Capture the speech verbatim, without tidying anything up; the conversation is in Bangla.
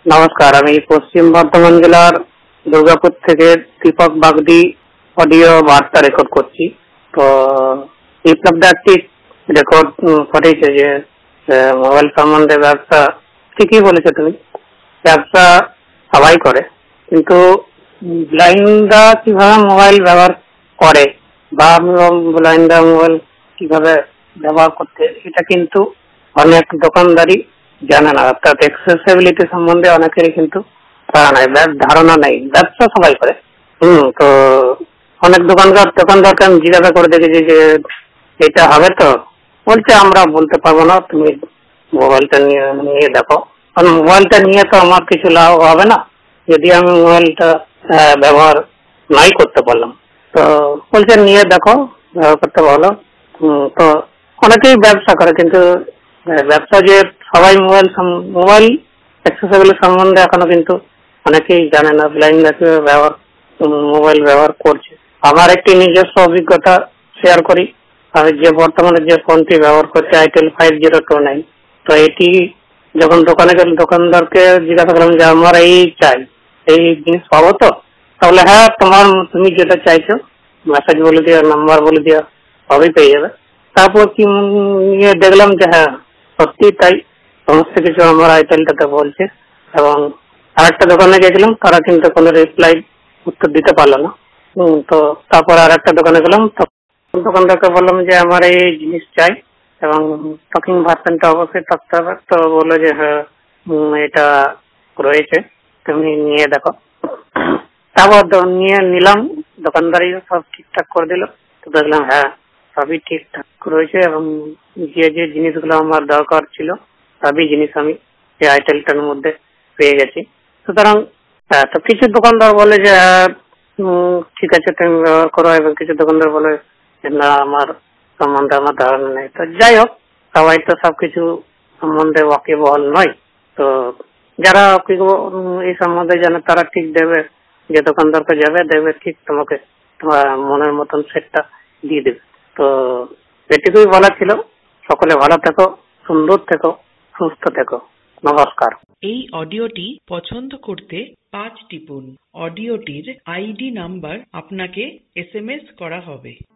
নমস্কার, আমি পশ্চিম বর্ধমান জেলার দুর্গাপুর থেকে দীপক বাগদি অডিও বার্তা রেকর্ড করছি। তো বিপ্লব দা একটি রেকর্ড করেছে যে মোবাইল সম্বন্ধে ব্যবসা ঠিকই বলেছে তুমি, ব্যবসা সবাই করে, কিন্তু ব্লাইন্ডরা কিভাবে মোবাইল ব্যবহার করে বা ব্লাইন্ডরা মোবাইল কিভাবে ব্যবহার করতে, এটা কিন্তু অনেক দোকানদারি জানে না, অর্থাৎ অ্যাক্সেসিবিলিটি সম্বন্ধে অনেকেরই কিন্তু ধারণা নেই। ব্যবসা সবাই করে। হম তো অনেক দোকানদার দোকানদারকে আমি জিজ্ঞাসা করে দেখেছি যে এটা হবে তো, বলছে আমরা বলতে পারবো না, তুমি মোবাইলটা নিয়ে নিয়ে দেখো। কারণ মোবাইলটা নিয়ে তো আমার কিছু লাভ হবে না যদি আমি মোবাইলটা ব্যবহার নাই করতে পারলাম। তো বলছে নিয়ে দেখো, ব্যবহার করতে পারলো। তো অনেকেই ব্যবসা করে, কিন্তু ব্যবসা যে সবাই মোবাইল মোবাইল অ্যাক্সেসিবিলিটি সম্বন্ধে এখনো কিন্তু অনেকেই জানে না, ব্লাইন্ড ব্যবহার মোবাইল ব্যবহার করছে। আমার একটি নিজস্ব অভিজ্ঞতা শেয়ার করি। আমি যে বর্তমানে যে ফোনটি ব্যবহার করছি itel five zero two nine, তো এটি যখন দোকানে গেলে দোকানদারকে জিজ্ঞাসা করলাম যে আমার এই চাই, এই জিনিস পাবো তো? তাহলে হ্যাঁ, তোমার তুমি যেটা চাইছো মেসেজ বলে দিয়া, নাম্বার বলে দিয়া, সবই পেয়ে যাবে। তারপর কি নিয়ে দেখলাম যে হ্যাঁ সত্যি তাই, সমস্ত কিছু আমার আইটেলটাতে বলছে। এবং আরেকটা দোকানে গেছিলাম, তারা কিন্তু কোনো রিপ্লাই উত্তর দিতে পারলো না। হম তো তারপর আর একটা দোকানে গেলাম, দোকানদারকে বললাম যে আমার এই জিনিস চাই এবং টকিং ভার্সনটা অবশ্যই থাকতে হবে। তো বললো যে হ্যাঁ এটা রয়েছে, তুমি নিয়ে দেখো। তারপর নিয়ে নিলাম, দোকানদারি সব ঠিকঠাক করে দিল। তো দেখলাম হ্যাঁ সবই ঠিকঠাক রয়েছে এবং যে যে জিনিসগুলো আমার দরকার ছিল সবই জিনিস আমি এই আইটেলটার মধ্যে পেয়ে গেছি। সুতরাং তো কিছু দোকানদার বলে যে ঠিক আছে তুমি ব্যবহার করো, এবং কিছু দোকানদার বলে না আমার সম্বন্ধে আমার ধারণা নেই। তো যাই হোক, সবাই তো সবকিছু সম্বন্ধে ওয়াকিবহাল নয়। তো যারা এই সম্বন্ধে জানে তারা ঠিক দেবে, যে দোকানদারকে যাবে দেবে ঠিক তোমাকে তোমার মনের মতন সেটটা দিয়ে দেবে। তো এটুকুই বলা ছিল। সকলে ভালো থেকো, সুন্দর থেকো, সুস্থ থেকো। নমস্কার। এই অডিওটি পছন্দ করতে পাঁচ টিপুন। অডিওটির আইডি নাম্বার আপনাকে এস এম এস করা হবে।